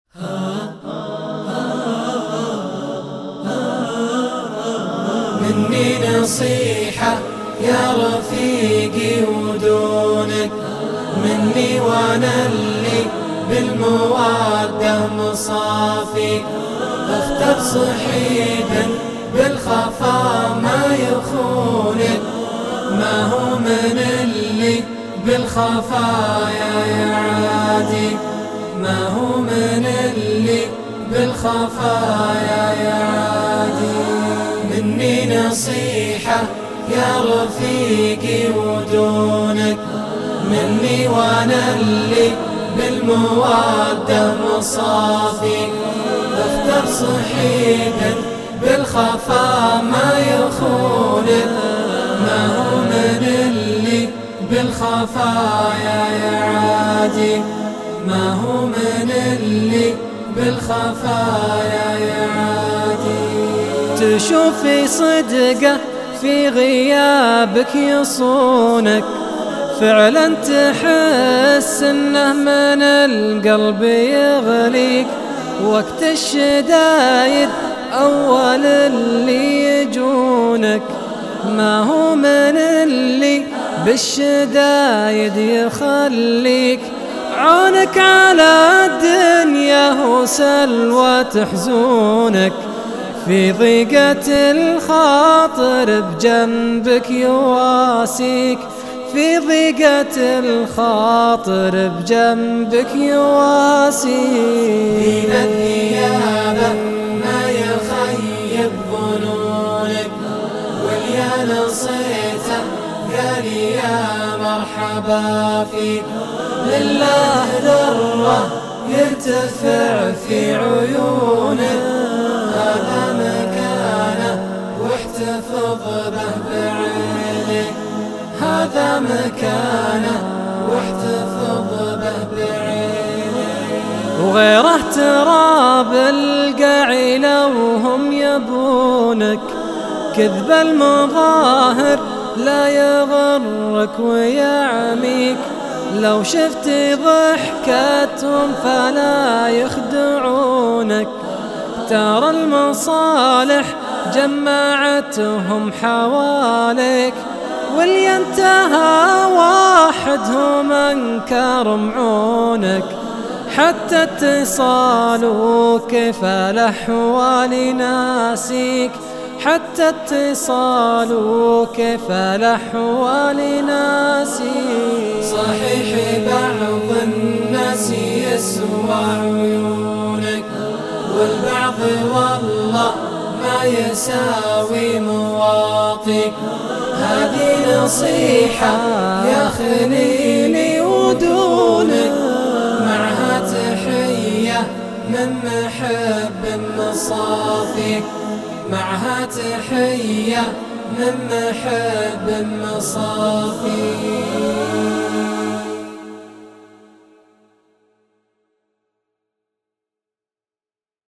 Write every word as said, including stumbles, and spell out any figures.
مني نصيحة يا رفيقي ودونك، مني وانا اللي بالمودة مصافي. اختر صحيبا بالخفا ما يخونك، ما هو من اللي بالخفايا يعادي، ما هو من اللي بالخفايا يعادي. مني نصيحة يا رفيقي ودونك، مني وانا اللي بالمودة مصافي. اختر صحيبا بالخفا ما يخونك، ما هو من اللي بالخفايا يعادي، ما هو من اللي بالخفايا يعادي. تشوفي صدقه في غيابك يصونك، فعلا تحس انه من القلب يغليك. وقت الشدايد اول اللي يجونك، ما هو من اللي بالشدايد يخليك. عونك على الدنيا هو سلوى تحزونك، في ضيقة الخاطر بجنبك يواسيك، في ضيقة الخاطر بجنبك يواسيك. دين الثيابة ما يخيب ظنونك، واليا نصيته قال يا مرحبا فيك. لله دره يرتفع في عيونك، هذا مكانه واحتفظ به بعينك، هذا مكانه واحتفظ به بعينك. وغيره تراب القعيلة وهم يبونك، كذب المظاهر لا يغرك ويعميك. لو شفت ضحكتهم فلا يخدعونك، ترى المصالح جمعتهم حواليك. واللي انتهى واحدهم انكر معونك، حتى اتصال وكيف الأحوال ناسيك، حتى اتصال وكيف الأحوال ناسيك. صحيح بعض الناس يسوى عيونك، والبعض والله ما يساوي مواطيك. هذه نصيحة يا خليلي ودونك، معها تحية من محب مصافيك، معها تحية من محب مصافيك.